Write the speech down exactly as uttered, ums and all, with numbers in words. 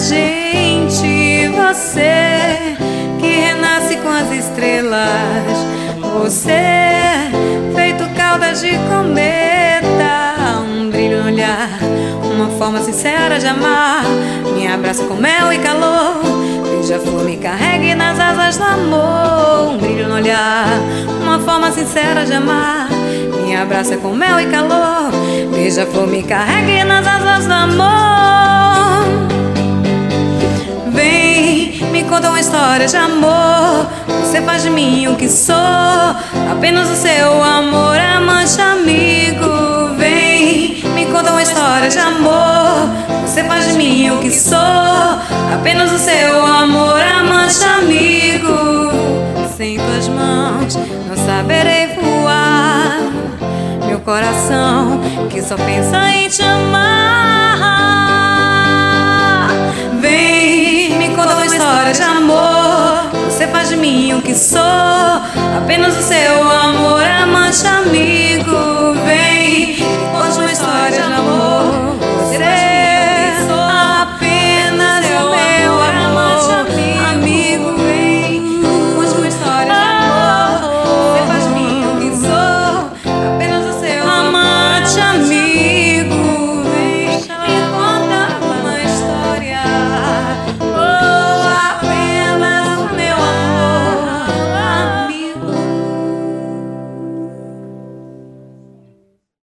gente, você que renasce com as estrelas, você feito caudas de cometa, um brilho no olhar, uma forma sincera de amar, me abraça com mel e calor, beija-flor me carregue nas asas do amor, um brilho no olhar, uma forma sincera de amar, me abraça com mel e calor, beija-flor me carregue nas asas do amor. Vem, me conta uma história de amor, você faz de mim o que sou, apenas o seu amor, amante, amigo. Vem, me conta uma história de amor, você faz de mim o que sou, apenas o seu amor, amante, amigo. Sem tuas mãos não saberei voar, meu coração que só pensa em te amar. Vem, me conta uma história de amor, você faz de mim o que sou, apenas o seu amor, amante, amigo.